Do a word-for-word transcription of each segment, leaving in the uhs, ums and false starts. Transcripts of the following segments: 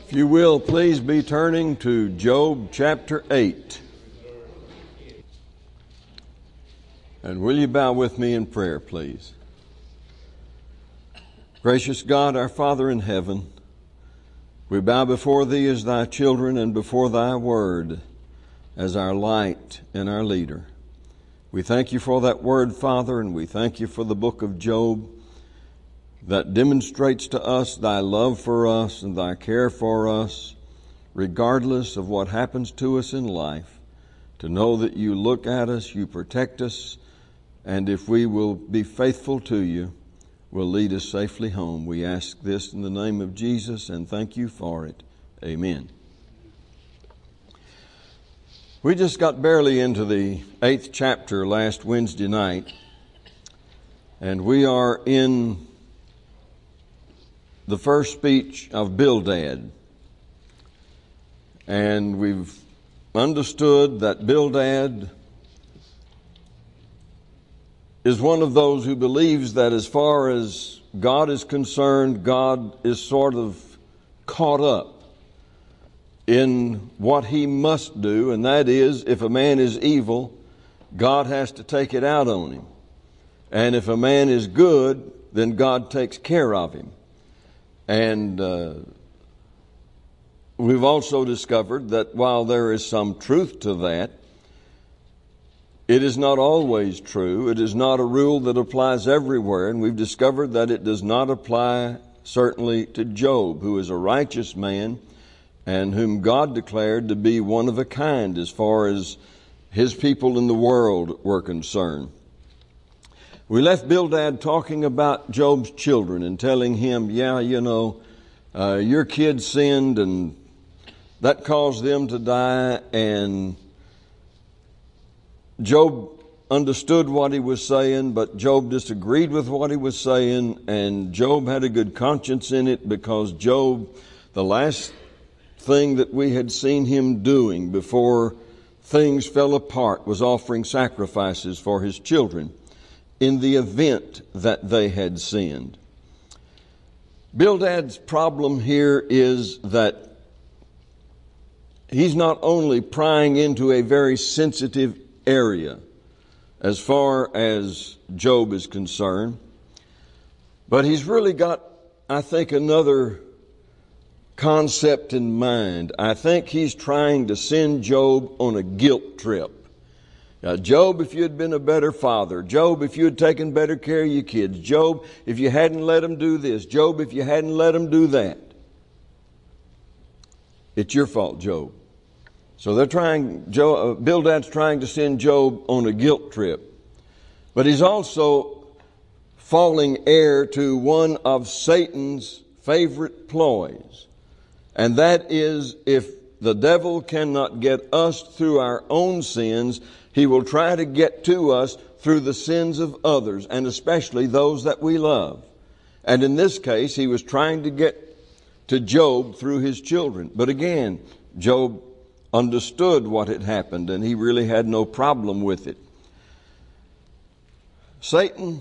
If you will, please be turning to Job chapter eight. And will you bow with me in prayer, please? Gracious God, our Father in heaven, we bow before Thee as Thy children and before Thy word as our light and our leader. We thank You for that word, Father, and we thank You for the book of Job that demonstrates to us Thy love for us and Thy care for us, regardless of what happens to us in life, to know that You look at us, You protect us, and if we will be faithful to You, will lead us safely home. We ask this in the name of Jesus and thank You for it. Amen. We just got barely into the eighth chapter last Wednesday night, and we are in the first speech of Bildad. And we've understood that Bildad is one of those who believes that as far as God is concerned, God is sort of caught up in what He must do, and that is, if a man is evil, God has to take it out on him. And if a man is good, then God takes care of him. And uh, we've also discovered that while there is some truth to that, it is not always true. It is not a rule that applies everywhere. And we've discovered that it does not apply certainly to Job, who is a righteous man and whom God declared to be one of a kind as far as His people in the world were concerned. We left Bildad talking about Job's children and telling him, yeah, you know, uh, your kids sinned and that caused them to die, and Job understood what he was saying, but Job disagreed with what he was saying, and Job had a good conscience in it because Job, the last thing that we had seen him doing before things fell apart was offering sacrifices for his children in the event that they had sinned. Bildad's problem here is that he's not only prying into a very sensitive area as far as Job is concerned, but he's really got, I think, another concept in mind. I think he's trying to send Job on a guilt trip. Now, Job, if you had been a better father, Job, if you had taken better care of your kids, Job, if you hadn't let them do this, Job, if you hadn't let them do that, it's your fault, Job. So they're trying, Job, uh, Bildad's trying to send Job on a guilt trip. But he's also falling heir to one of Satan's favorite ploys. And that is, if the devil cannot get us through our own sins, he will try to get to us through the sins of others, and especially those that we love. And in this case, he was trying to get to Job through his children. But again, Job understood what had happened, and he really had no problem with it. Satan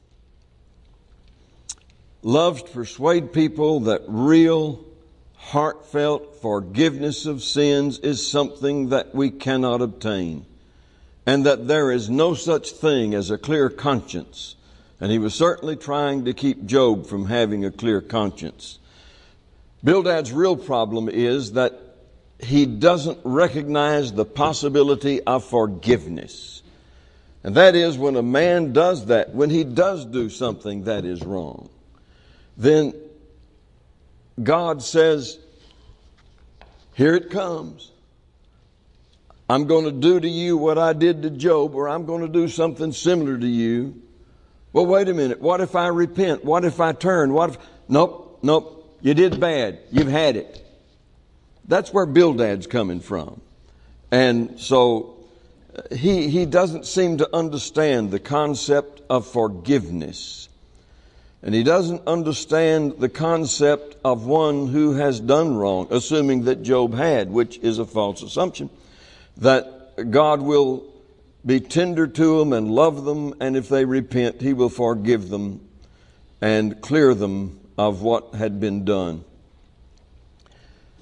loves to persuade people that real, heartfelt forgiveness of sins is something that we cannot obtain, and that there is no such thing as a clear conscience. And he was certainly trying to keep Job from having a clear conscience. Bildad's real problem is that he doesn't recognize the possibility of forgiveness. And that is, when a man does that, when he does do something that is wrong, then God says, here it comes. I'm going to do to you what I did to Job, or I'm going to do something similar to you. Well, wait a minute. What if I repent? What if I turn? What if... Nope, nope. You did bad. You've had it. That's where Bildad's coming from. And so he, he doesn't seem to understand the concept of forgiveness. And he doesn't understand the concept of one who has done wrong, assuming that Job had, which is a false assumption, that God will be tender to them and love them, and if they repent, He will forgive them and clear them of what had been done.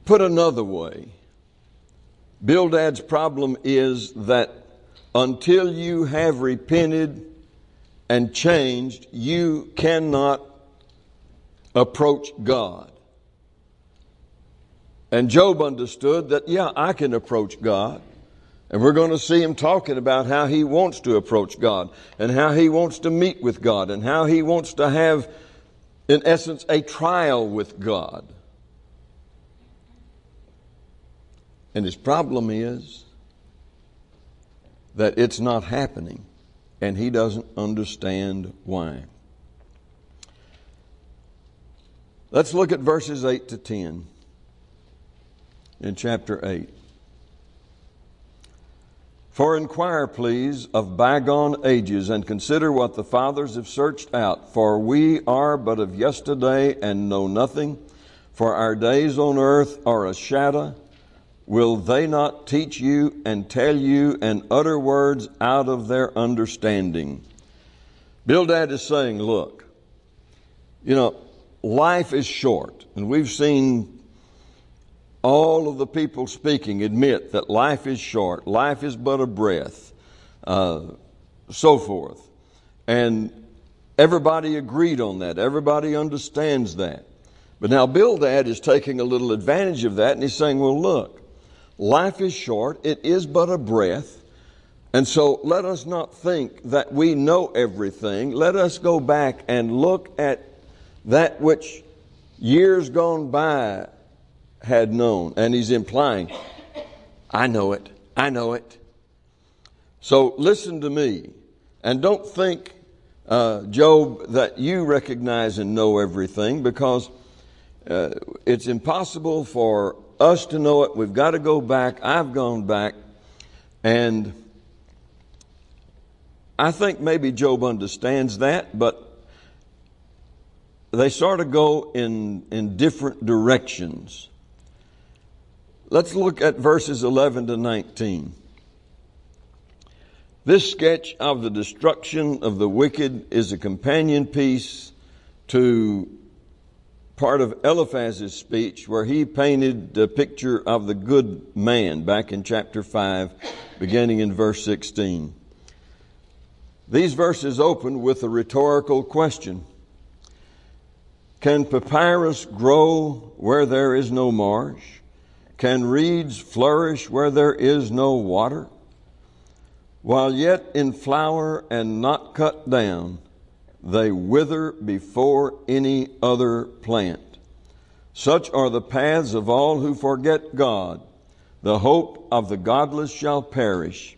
Put another way, Bildad's problem is that until you have repented and changed, you cannot approach God. And Job understood that, yeah, I can approach God. And we're going to see him talking about how he wants to approach God and how he wants to meet with God and how he wants to have, in essence, a trial with God. And his problem is that it's not happening, and he doesn't understand why. Let's look at verses eight to ten in chapter eight. For inquire, please, of bygone ages, and consider what the fathers have searched out. For we are but of yesterday and know nothing. For our days on earth are a shadow. Will they not teach you and tell you and utter words out of their understanding? Bildad is saying, look, you know, life is short. And we've seen all of the people speaking admit that life is short. Life is but a breath, uh, so forth. And everybody agreed on that. Everybody understands that. But now Bildad is taking a little advantage of that, and he's saying, well, look, life is short. It is but a breath. And so let us not think that we know everything. Let us go back and look at that which years gone by had known. And he's implying, I know it. I know it. So listen to me. And don't think, uh, Job, that you recognize and know everything, because uh, it's impossible for us to know it. We've got to go back. I've gone back. And I think maybe Job understands that, but they sort of go in, in different directions. Let's look at verses eleven to nineteen. This sketch of the destruction of the wicked is a companion piece to part of Eliphaz's speech where he painted the picture of the good man back in chapter five, beginning in verse sixteen. These verses open with a rhetorical question. Can papyrus grow where there is no marsh? Can reeds flourish where there is no water? While yet in flower and not cut down, they wither before any other plant. Such are the paths of all who forget God. The hope of the godless shall perish.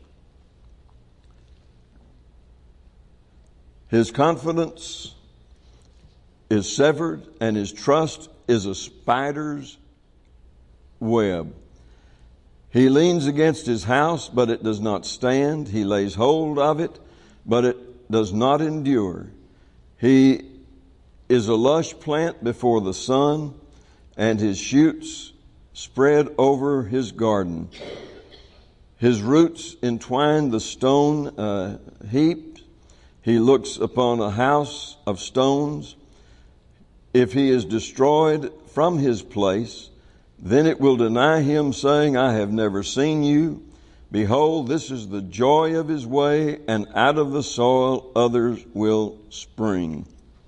His confidence is severed, and his trust is a spider's web. He leans against his house, but it does not stand. He lays hold of it, but it does not endure. He is a lush plant before the sun, and his shoots spread over his garden. His roots entwine the stone uh, heap. He looks upon a house of stones. If he is destroyed from his place, then it will deny him, saying, I have never seen you. Behold, this is the joy of his way, and out of the soil others will spring.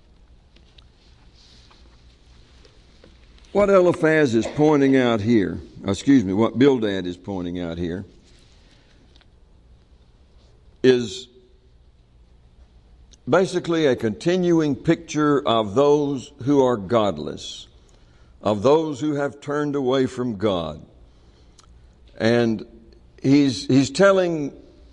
What Eliphaz is pointing out here, excuse me, what Bildad is pointing out here, is basically a continuing picture of those who are godless, of those who have turned away from God. And he's he's telling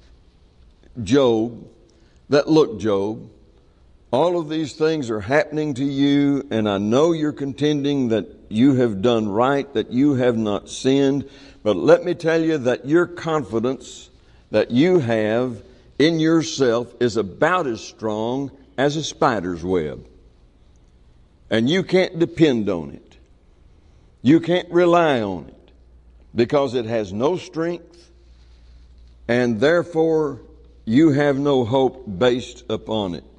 Job that, look, Job, all of these things are happening to you, and I know you're contending that you have done right, that you have not sinned, but let me tell you that your confidence that you have in yourself is about as strong as a spider's web. And you can't depend on it. You can't rely on it because it has no strength, and therefore you have no hope based upon it.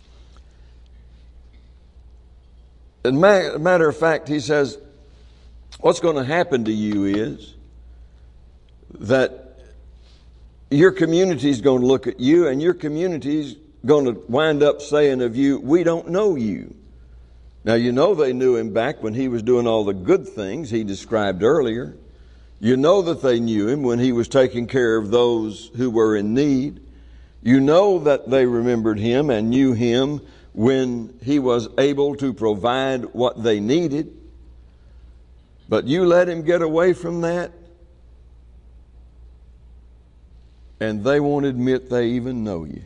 As a matter of fact, he says, what's going to happen to you is that your community is going to look at you, and your community is going to wind up saying of you, we don't know you. Now, you know they knew him back when he was doing all the good things he described earlier. You know that they knew him when he was taking care of those who were in need. You know that they remembered him and knew him when he was able to provide what they needed. But you let him get away from that, and they won't admit they even know you.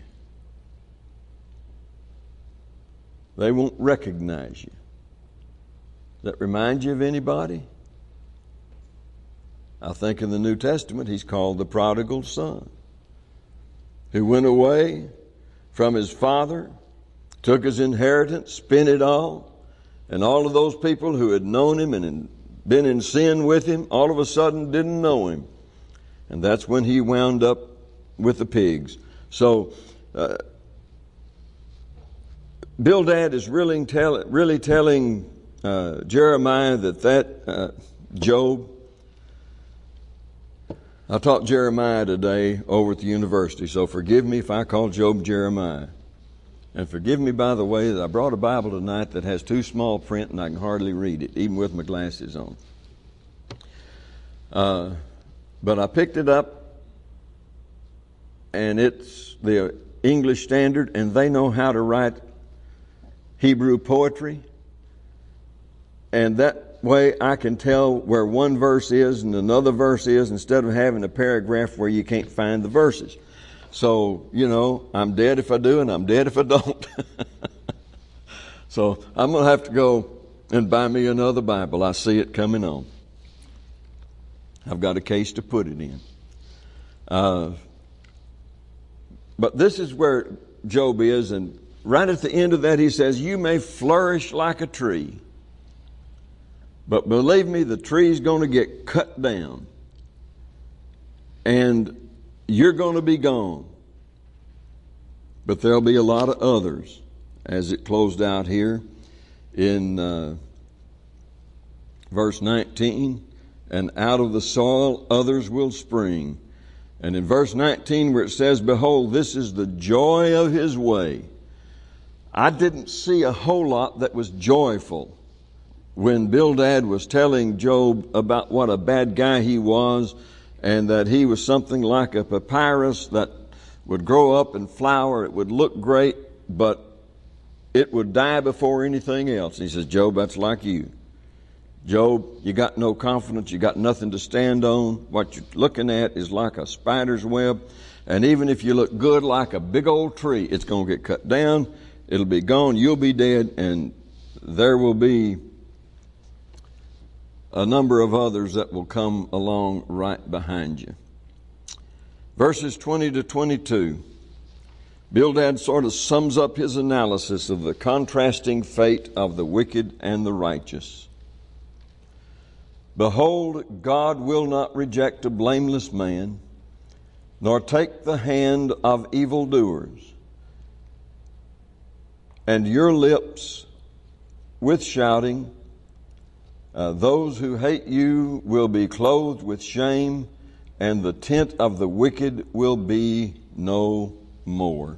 They won't recognize you. Does that remind you of anybody? I think in the New Testament he's called the prodigal son, who went away from his father, took his inheritance, spent it all, and all of those people who had known him and been in sin with him all of a sudden didn't know him. And that's when he wound up with the pigs. So uh, Bildad is really, tell, really telling uh, Jeremiah that that uh, Job, I taught Jeremiah today over at the university, so forgive me if I call Job Jeremiah. And forgive me, by the way, that I brought a Bible tonight that has too small print and I can hardly read it, even with my glasses on. Uh, but I picked it up, and it's the English Standard, and they know how to write Hebrew poetry. And that way I can tell where one verse is and another verse is, instead of having a paragraph where you can't find the verses. So, you know, I'm dead if I do and I'm dead if I don't. So I'm going to have to go and buy me another Bible. I see it coming on. I've got a case to put it in. Uh, but this is where Job is, and right at the end of that he says, you may flourish like a tree, but believe me, the tree's going to get cut down, and you're going to be gone. But there'll be a lot of others, as it closed out here in uh, verse nineteen. And out of the soil others will spring. And in verse nineteen, where it says, behold, this is the joy of his way. I didn't see a whole lot that was joyful when Bildad was telling Job about what a bad guy he was, and that he was something like a papyrus that would grow up and flower. It would look great, but it would die before anything else. And he says, Job, that's like you. Job, you got no confidence. You got nothing to stand on. What you're looking at is like a spider's web. And even if you look good like a big old tree, it's going to get cut down. It'll be gone. You'll be dead. And there will be a number of others that will come along right behind you. Verses twenty to twenty-two, Bildad sort of sums up his analysis of the contrasting fate of the wicked and the righteous. Behold, God will not reject a blameless man, nor take the hand of evildoers. And your lips with shouting, Uh, those who hate you will be clothed with shame, and the tent of the wicked will be no more.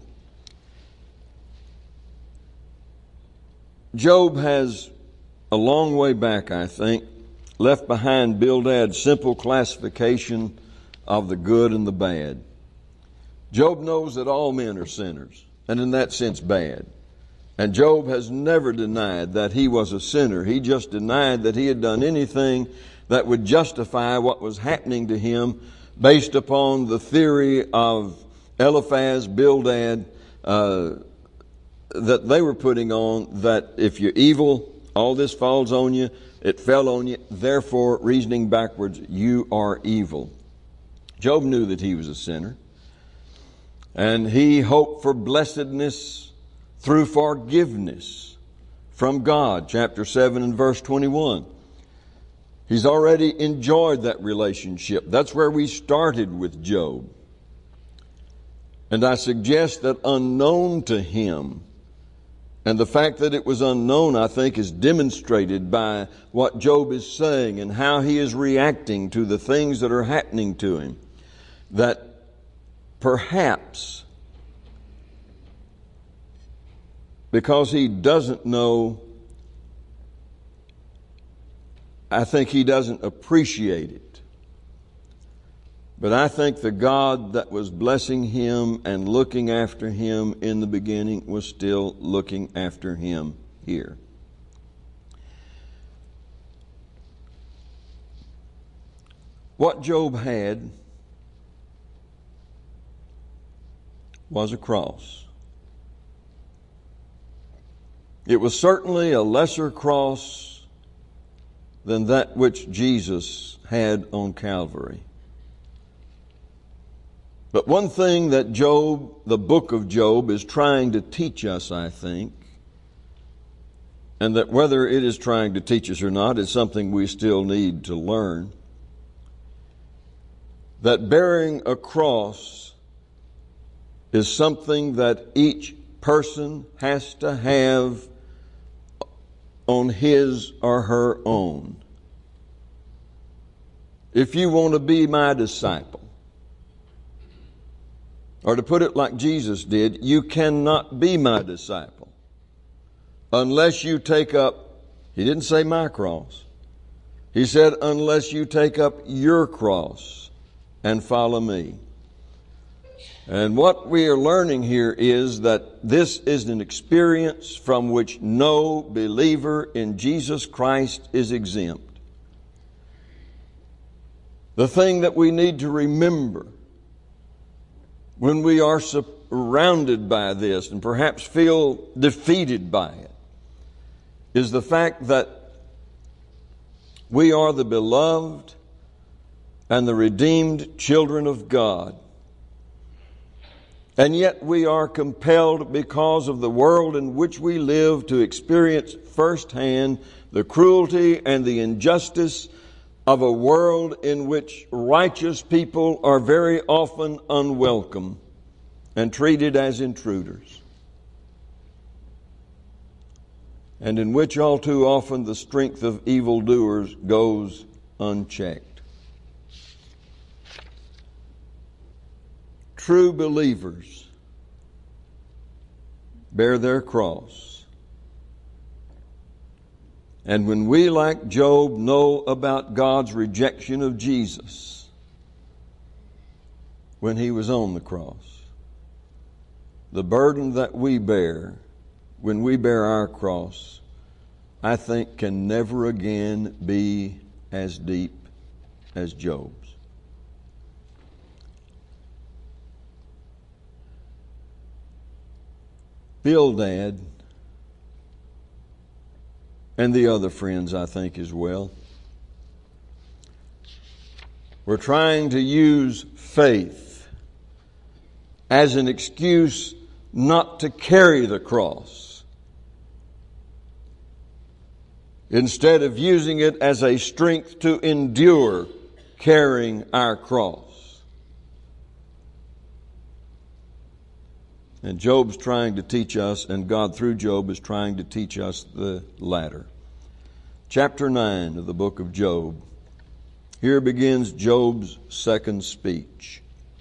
Job has, a long way back, I think, left behind Bildad's simple classification of the good and the bad. Job knows that all men are sinners, and in that sense bad. And Job has never denied that he was a sinner. He just denied that he had done anything that would justify what was happening to him based upon the theory of Eliphaz, Bildad, uh, that they were putting on, that if you're evil, all this falls on you, it fell on you, therefore, reasoning backwards, you are evil. Job knew that he was a sinner, and he hoped for blessedness through forgiveness from God. Chapter seven and verse twenty-one. He's already enjoyed that relationship. That's where we started with Job. And I suggest that unknown to him, And the fact that it was unknown, I think, is demonstrated by what Job is saying and how he is reacting to the things that are happening to him. That perhaps, because he doesn't know, I think he doesn't appreciate it. But I think the God that was blessing him and looking after him in the beginning was still looking after him here. What Job had was a cross. It was certainly a lesser cross than that which Jesus had on Calvary. But one thing that Job, the book of Job, is trying to teach us, I think, and that whether it is trying to teach us or not is something we still need to learn, that bearing a cross is something that each person has to have on his or her own. If you want to be my disciple, or to put it like Jesus did, you cannot be my disciple unless you take up, he didn't say my cross. He said, unless you take up your cross and follow me. And what we are learning here is that this is an experience from which no believer in Jesus Christ is exempt. The thing that we need to remember when we are surrounded by this and perhaps feel defeated by it is the fact that we are the beloved and the redeemed children of God. And yet we are compelled, because of the world in which we live, to experience firsthand the cruelty and the injustice of a world in which righteous people are very often unwelcome and treated as intruders, and in which all too often the strength of evildoers goes unchecked. True believers bear their cross. And when we, like Job, know about God's rejection of Jesus when he was on the cross, the burden that we bear when we bear our cross, I think can never again be as deep as Job's. Bildad, and the other friends, I think, as well, we're trying to use faith as an excuse not to carry the cross, instead of using it as a strength to endure carrying our cross. And Job's trying to teach us, and God through Job is trying to teach us the latter. Chapter nine of the book of Job. Here begins Job's second speech.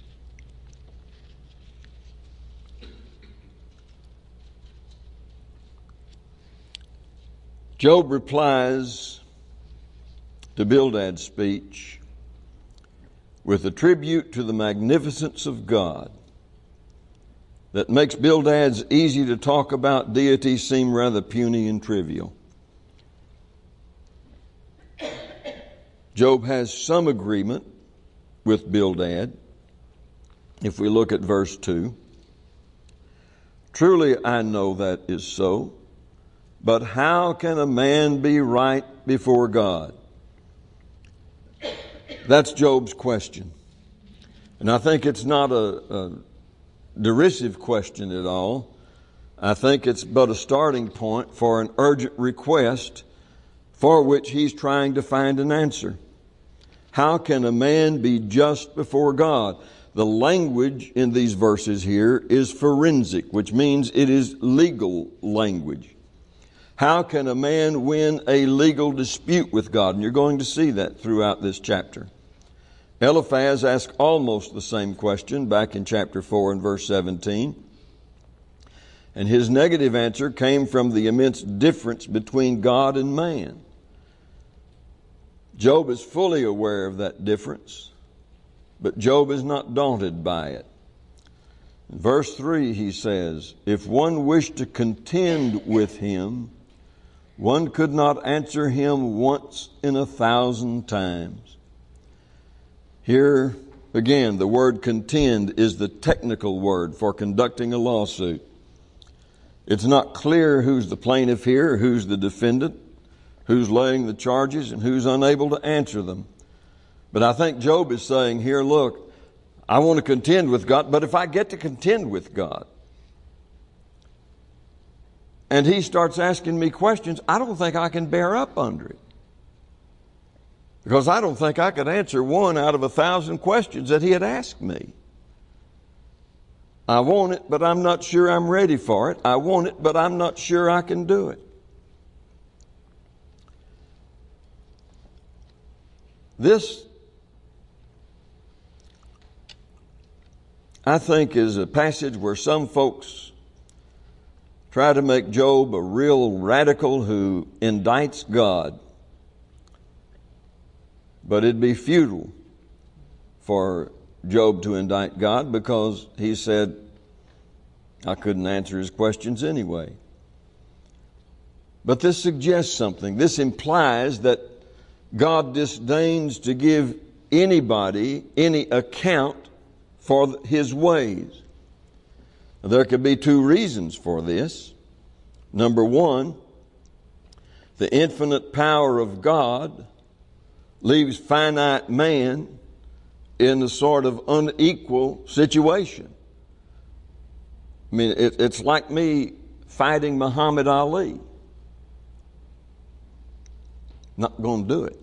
Job replies to Bildad's speech with a tribute to the magnificence of God that makes Bildad's easy to talk about deity seem rather puny and trivial. Job has some agreement with Bildad. If we look at verse two, truly I know that is so, but how can a man be right before God? That's Job's question. And I think it's not a, a derisive question at all. I think it's but a starting point for an urgent request for which he's trying to find an answer. How can a man be just before God? The language in these verses here is forensic, which means it is legal language. How can a man win a legal dispute with God? And you're going to see that throughout this chapter. Eliphaz asked almost the same question back in chapter four and verse seventeen. And his negative answer came from the immense difference between God and man. Job is fully aware of that difference, but Job is not daunted by it. In verse three he says, if one wished to contend with him, one could not answer him once in a thousand times. Here again, the word contend is the technical word for conducting a lawsuit. It's not clear who's the plaintiff here, who's the defendant, who's laying the charges, and who's unable to answer them. But I think Job is saying here, look, I want to contend with God, but if I get to contend with God, and he starts asking me questions, I don't think I can bear up under it. Because I don't think I could answer one out of a thousand questions that he had asked me. I want it, but I'm not sure I'm ready for it. I want it, but I'm not sure I can do it. This, I think, is a passage where some folks try to make Job a real radical who indicts God. But it'd be futile for Job to indict God, because he said, I couldn't answer his questions anyway. But this suggests something. This implies that God disdains to give anybody any account for his ways. There could be two reasons for this. Number one, the infinite power of God leaves finite man in a sort of unequal situation. I mean, it, it's like me fighting Muhammad Ali. Not going to do it.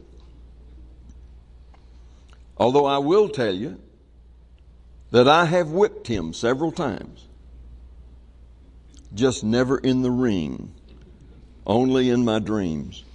Although I will tell you that I have whipped him several times. Just never in the ring. Only in my dreams.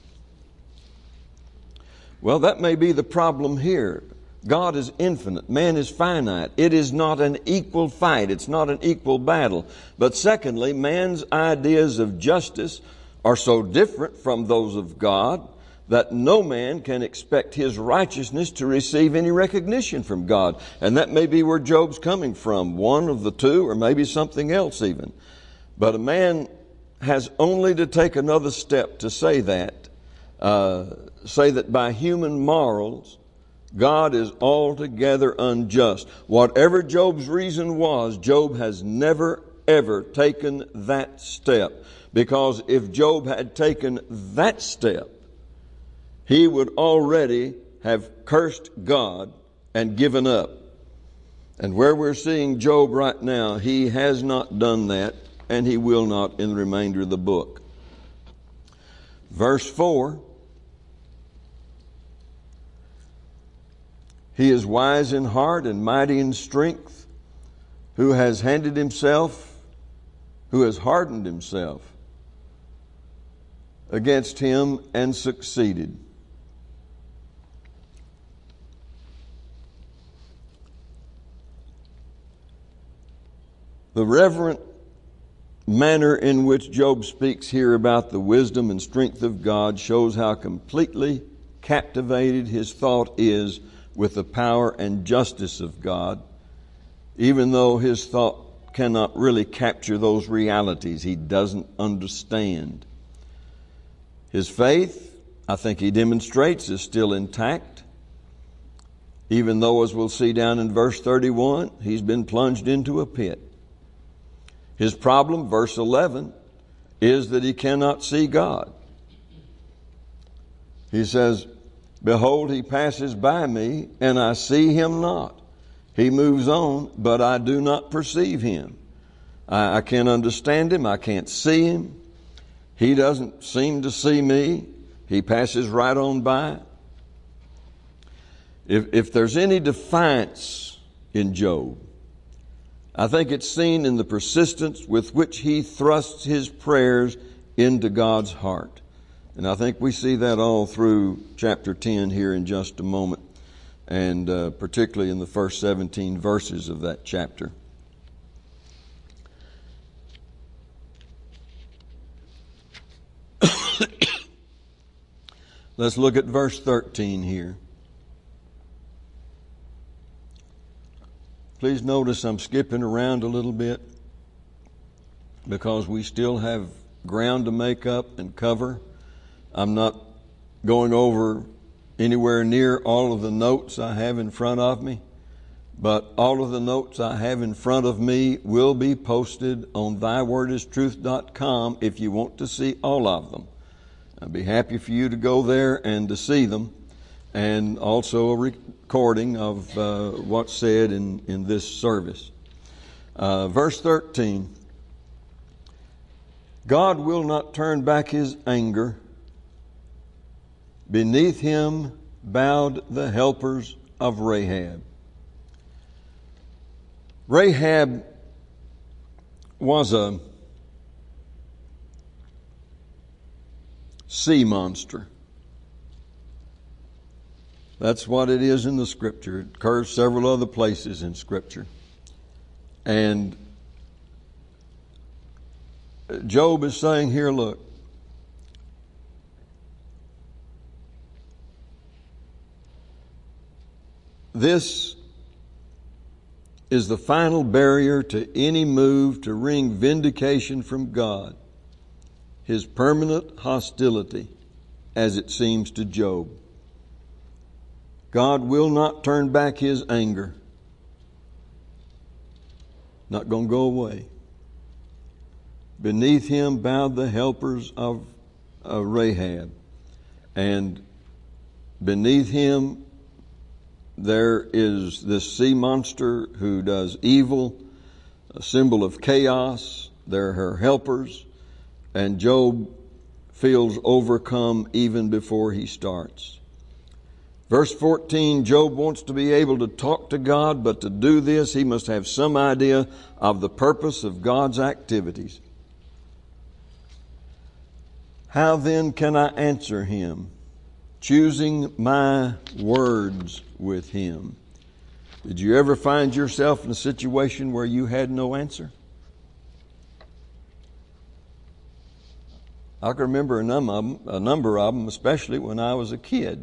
Well, that may be the problem here. God is infinite. Man is finite. It is not an equal fight. It's not an equal battle. But secondly, man's ideas of justice are so different from those of God that no man can expect his righteousness to receive any recognition from God. And that may be where Job's coming from, one of the two, or maybe something else even. But a man has only to take another step to say that, uh, say that by human morals, God is altogether unjust. Whatever Job's reason was, Job has never, ever taken that step. Because if Job had taken that step, he would already have cursed God and given up. And where we're seeing Job right now, he has not done that, and he will not in the remainder of the book. Verse four. He is wise in heart and mighty in strength, who has handed himself, who has hardened himself against him and succeeded. The reverent manner in which Job speaks here about the wisdom and strength of God shows how completely captivated his thought is with the power and justice of God, even though his thought cannot really capture those realities. He doesn't understand. His faith, I think he demonstrates, is still intact, even though, as we'll see down in verse thirty-one, he's been plunged into a pit. His problem, verse eleven, is that he cannot see God. He says, behold, he passes by me, and I see him not. He moves on, but I do not perceive him. I, I can't understand him. I can't see him. He doesn't seem to see me. He passes right on by. If, if there's any defiance in Job. I think it's seen in the persistence with which he thrusts his prayers into God's heart. And I think we see that all through chapter ten here in just a moment, and uh, particularly in the first seventeen verses of that chapter. Let's look at verse thirteen here. Please notice I'm skipping around a little bit because we still have ground to make up and cover. I'm not going over anywhere near all of the notes I have in front of me, but all of the notes I have in front of me will be posted on thy word is truth dot com if you want to see all of them. I'd be happy for you to go there and to see them, and also a recording of uh, what's said in, in this service. Uh, verse thirteen, God will not turn back his anger. Beneath him bowed the helpers of Rahab. Rahab was a sea monster. That's what it is in the Scripture. It occurs several other places in Scripture. And Job is saying here, look, this is the final barrier to any move to wring vindication from God. His permanent hostility, as it seems to Job. God will not turn back his anger. Not going to go away. Beneath him bowed the helpers of uh, Rahab. And beneath him there is this sea monster who does evil, a symbol of chaos. They're her helpers. And Job feels overcome even before he starts. Verse fourteen, Job wants to be able to talk to God, but to do this, he must have some idea of the purpose of God's activities. How then can I answer him? Choosing my words with him. Did you ever find yourself in a situation where you had no answer? I can remember a number of them, a number of them, especially when I was a kid.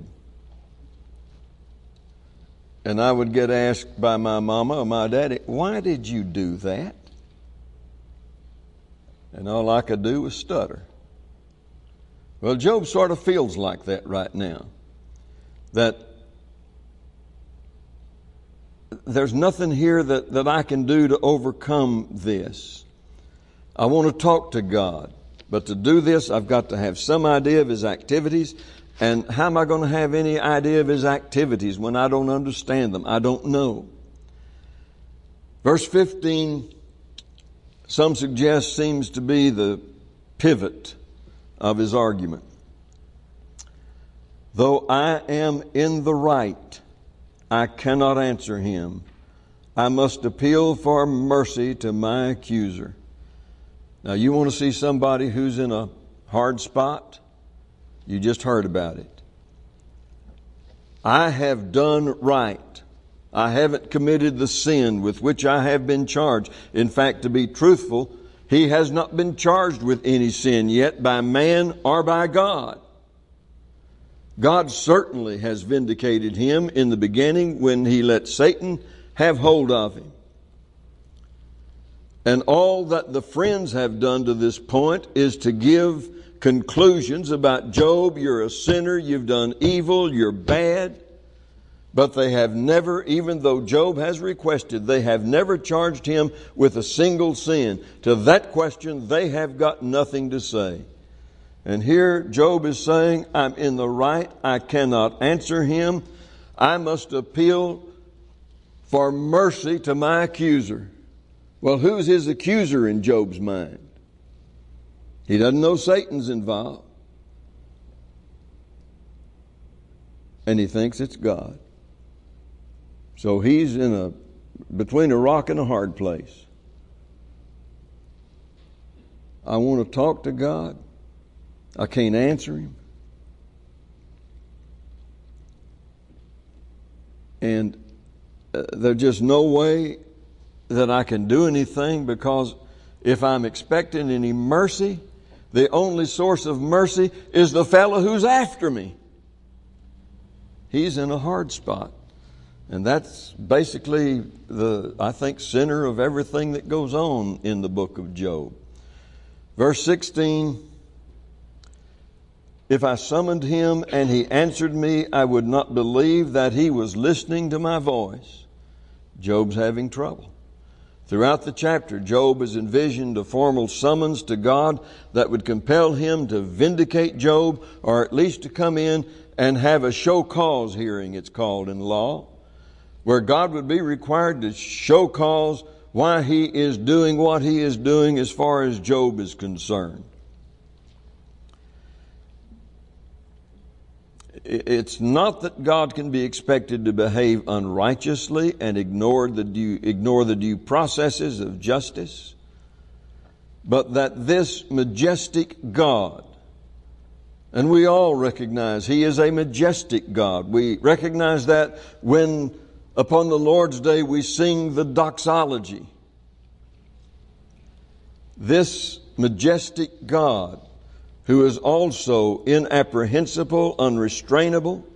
And I would get asked by my mama or my daddy, why did you do that? And all I could do was stutter. Well, Job sort of feels like that right now. That there's nothing here that, that I can do to overcome this. I want to talk to God. But to do this, I've got to have some idea of his activities. And how am I going to have any idea of his activities when I don't understand them? I don't know. Verse fifteen, some suggest, seems to be the pivot of his argument. Though I am in the right, I cannot answer him. I must appeal for mercy to my accuser. Now, you want to see somebody who's in a hard spot? You just heard about it. I have done right. I haven't committed the sin with which I have been charged. In fact, to be truthful, he has not been charged with any sin yet by man or by God. God certainly has vindicated him in the beginning when he let Satan have hold of him. And all that the friends have done to this point is to give conclusions about Job. You're a sinner, you've done evil, you're bad. But they have never, even though Job has requested, they have never charged him with a single sin. To that question, they have got nothing to say. And here Job is saying, I'm in the right, I cannot answer him. I must appeal for mercy to my accuser. Well, who's his accuser in Job's mind? He doesn't know Satan's involved. And he thinks it's God. So he's in a between a rock and a hard place. I want to talk to God. I can't answer Him. And uh, there's just no way that I can do anything, because if I'm expecting any mercy, the only source of mercy is the fellow who's after me. He's in a hard spot. And that's basically the, I think, center of everything that goes on in the book of Job. Verse sixteen, if I summoned him and he answered me, I would not believe that he was listening to my voice. Job's having trouble. Throughout the chapter, Job has envisioned a formal summons to God that would compel him to vindicate Job, or at least to come in and have a show cause hearing, it's called in law, where God would be required to show cause why he is doing what he is doing as far as Job is concerned. It's not that God can be expected to behave unrighteously and ignore the due, ignore the due processes of justice, but that this majestic God, and we all recognize He is a majestic God. We recognize that when upon the Lord's Day we sing the doxology. This majestic God, who is also inapprehensible, unrestrainable,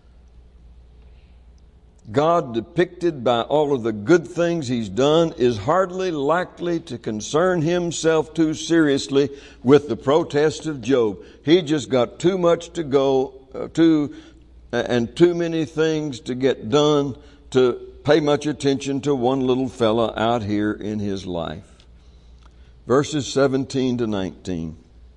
God depicted by all of the good things He's done, is hardly likely to concern Himself too seriously with the protest of Job. He just got too much to go, uh, too, uh, and too many things to get done to pay much attention to one little fella out here in his life. Verses seventeen to nineteen.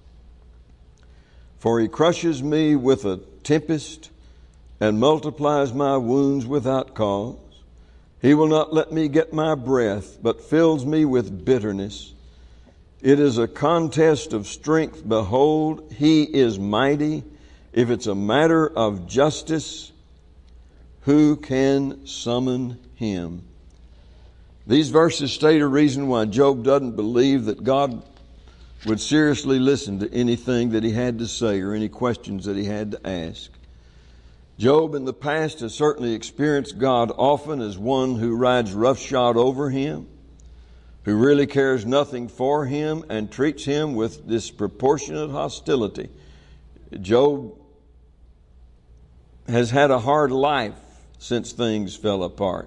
For he crushes me with a tempest and multiplies my wounds without cause. He will not let me get my breath, but fills me with bitterness. It is a contest of strength. Behold, he is mighty. If it's a matter of justice, who can summon him? These verses state a reason why Job doesn't believe that God would seriously listen to anything that he had to say or any questions that he had to ask. Job in the past has certainly experienced God often as one who rides roughshod over him, who really cares nothing for him and treats him with disproportionate hostility. Job has had a hard life since things fell apart.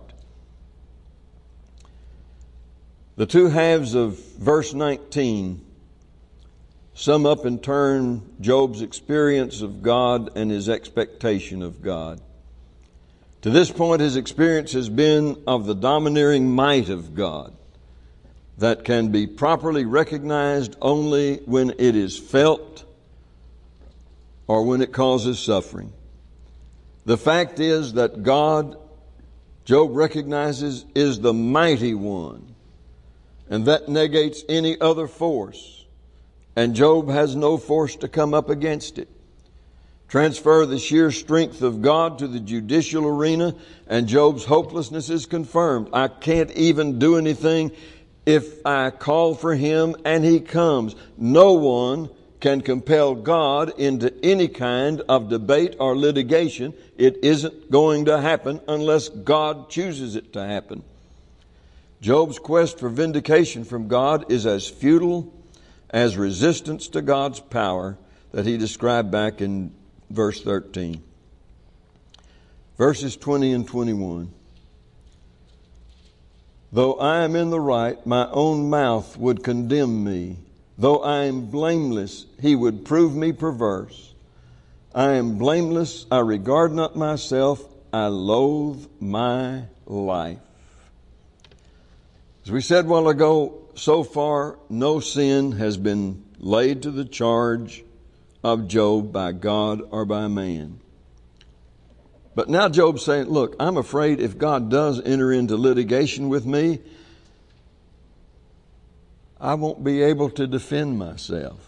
The two halves of verse nineteen sum up in turn Job's experience of God and his expectation of God. To this point, his experience has been of the domineering might of God that can be properly recognized only when it is felt or when it causes suffering. The fact is that God, Job recognizes, is the mighty one, and that negates any other force. And Job has no force to come up against it. Transfer the sheer strength of God to the judicial arena, and Job's hopelessness is confirmed. I can't even do anything if I call for him and he comes. No one can compel God into any kind of debate or litigation. It isn't going to happen unless God chooses it to happen. Job's quest for vindication from God is as futile as resistance to God's power that he described back in verse thirteen. Verses twenty and twenty-one. Though I am in the right, my own mouth would condemn me. Though I am blameless, he would prove me perverse. I am blameless, I regard not myself, I loathe my life. As we said a while ago, so far, no sin has been laid to the charge of Job by God or by man. But now Job's saying, look, I'm afraid if God does enter into litigation with me, I won't be able to defend myself.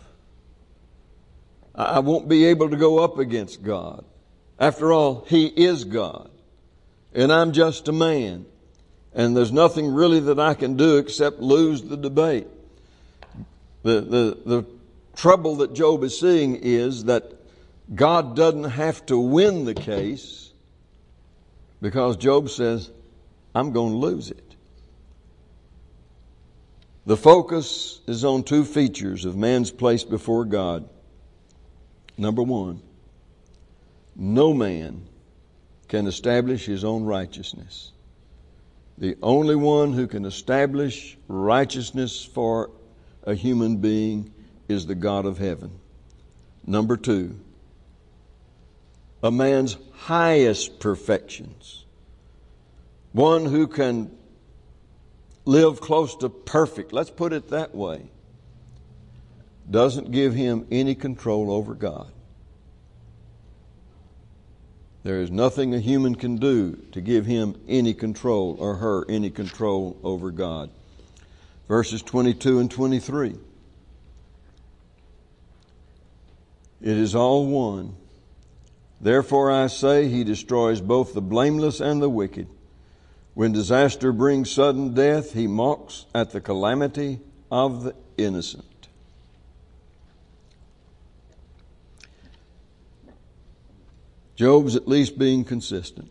I won't be able to go up against God. After all, He is God, and I'm just a man. and there's nothing really that I can do except lose the debate. The, the, the trouble that Job is seeing is that God doesn't have to win the case, because Job says, I'm going to lose it. The focus is on two features of man's place before God. Number one, no man can establish his own righteousness. The only one who can establish righteousness for a human being is the God of heaven. Number two, a man's highest perfections, one who can live close to perfect, let's put it that way, doesn't give him any control over God. There is nothing a human can do to give him any control or her any control over God. Verses twenty-two and twenty-three. It is all one. Therefore I say, he destroys both the blameless and the wicked. When disaster brings sudden death, he mocks at the calamity of the innocent. Job's at least being consistent.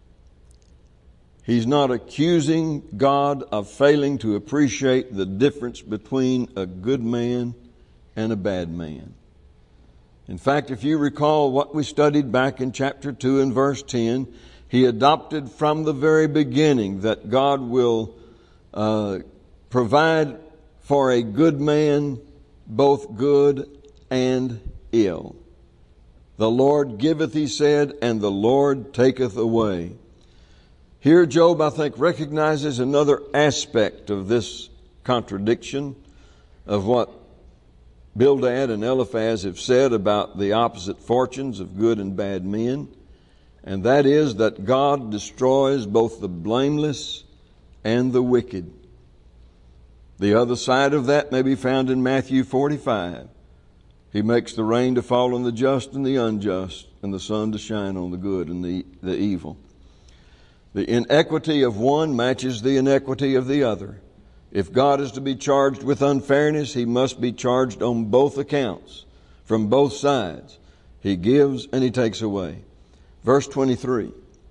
He's not accusing God of failing to appreciate the difference between a good man and a bad man. In fact, if you recall what we studied back in chapter two and verse ten, he adopted from the very beginning that God will uh, provide for a good man both good and ill. The Lord giveth, he said, and the Lord taketh away. Here Job, I think, recognizes another aspect of this contradiction of what Bildad and Eliphaz have said about the opposite fortunes of good and bad men, and that is that God destroys both the blameless and the wicked. The other side of that may be found in Matthew forty-five. He makes the rain to fall on the just and the unjust, and the sun to shine on the good and the, the evil. The inequity of one matches the inequity of the other. If God is to be charged with unfairness, he must be charged on both accounts, from both sides. He gives and he takes away. Verse twenty-three.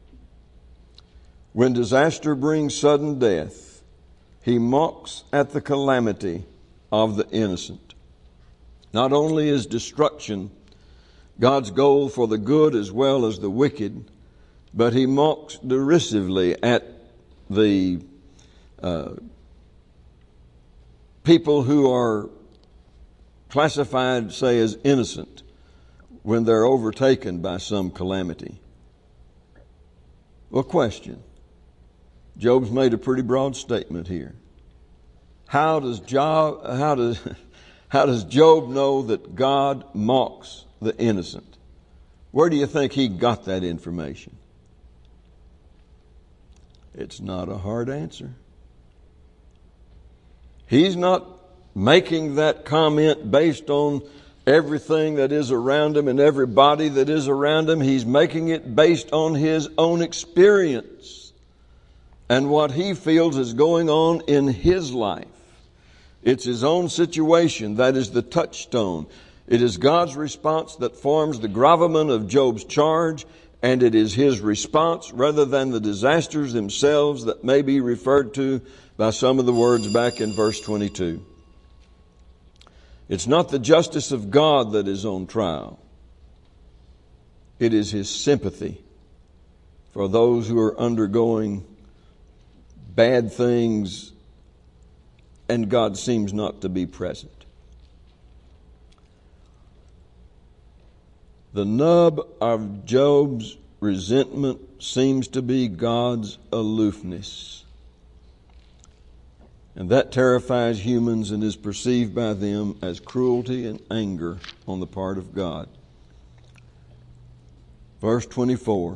When disaster brings sudden death, he mocks at the calamity of the innocent. Not only is destruction God's goal for the good as well as the wicked, but he mocks derisively at the uh, people who are classified, say, as innocent when they're overtaken by some calamity. Well, question. Job's made a pretty broad statement here. How does Job, how does, how does Job know that God mocks the innocent? Where do you think he got that information? It's not a hard answer. He's not making that comment based on everything that is around him and everybody that is around him. He's making it based on his own experience and what he feels is going on in his life. It's his own situation that is the touchstone. It is God's response that forms the gravamen of Job's charge, and it is his response rather than the disasters themselves that may be referred to by some of the words back in verse twenty-two. It's not the justice of God that is on trial. It is his sympathy for those who are undergoing bad things and God seems not to be present. The nub of Job's resentment seems to be God's aloofness. And that terrifies humans and is perceived by them as cruelty and anger on the part of God. Verse twenty-four.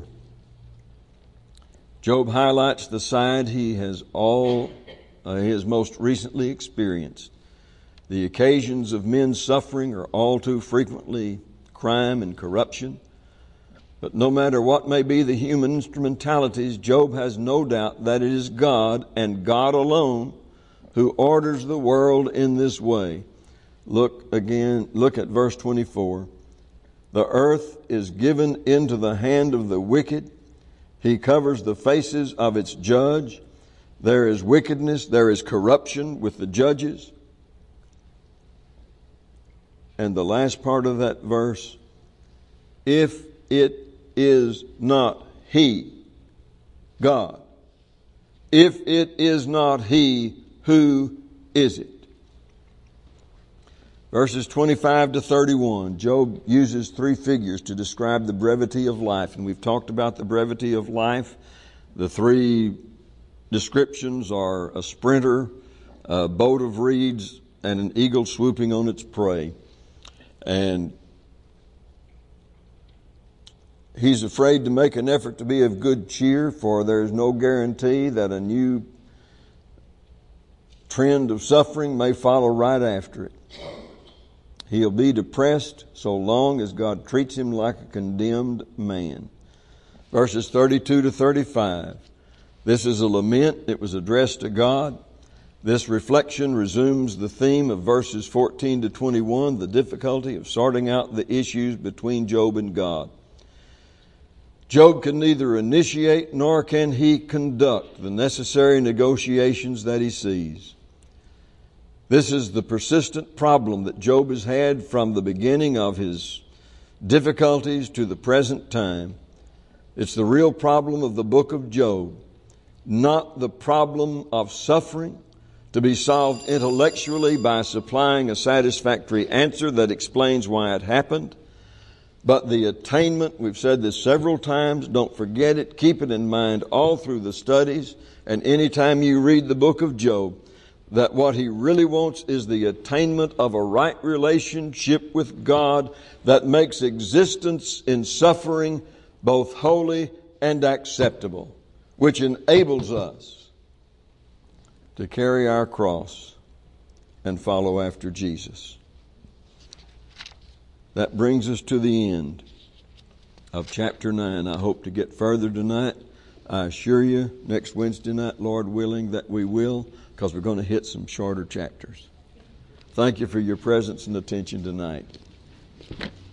Job highlights the side he has all uh, he has most recently experienced. The occasions of men's suffering are all too frequently crime and corruption. But no matter what may be the human instrumentalities, Job has no doubt that it is God and God alone who orders the world in this way. Look again, look at verse twenty-four. The earth is given into the hand of the wicked. He covers the faces of its judge. There is wickedness, there is corruption with the judges. And the last part of that verse, if it is not He, God, if it is not He, who is it? Verses twenty-five to thirty-one, Job uses three figures to describe the brevity of life. And we've talked about the brevity of life. The three descriptions are a sprinter, a boat of reeds, and an eagle swooping on its prey. And he's afraid to make an effort to be of good cheer, for there is no guarantee that a new trend of suffering may follow right after it. He'll be depressed so long as God treats him like a condemned man. Verses thirty-two to thirty-five. This is a lament. It was addressed to God. This reflection resumes the theme of verses fourteen to twenty-one, the difficulty of sorting out the issues between Job and God. Job can neither initiate nor can he conduct the necessary negotiations that he sees. This is the persistent problem that Job has had from the beginning of his difficulties to the present time. It's the real problem of the book of Job, not the problem of suffering to be solved intellectually by supplying a satisfactory answer that explains why it happened, but the attainment, we've said this several times, don't forget it, keep it in mind all through the studies and anytime you read the book of Job, that what he really wants is the attainment of a right relationship with God that makes existence in suffering both holy and acceptable, which enables us to carry our cross and follow after Jesus. That brings us to the end of chapter nine. I hope to get further tonight. I assure you, next Wednesday night, Lord willing, that we will, because we're going to hit some shorter chapters. Thank you for your presence and attention tonight.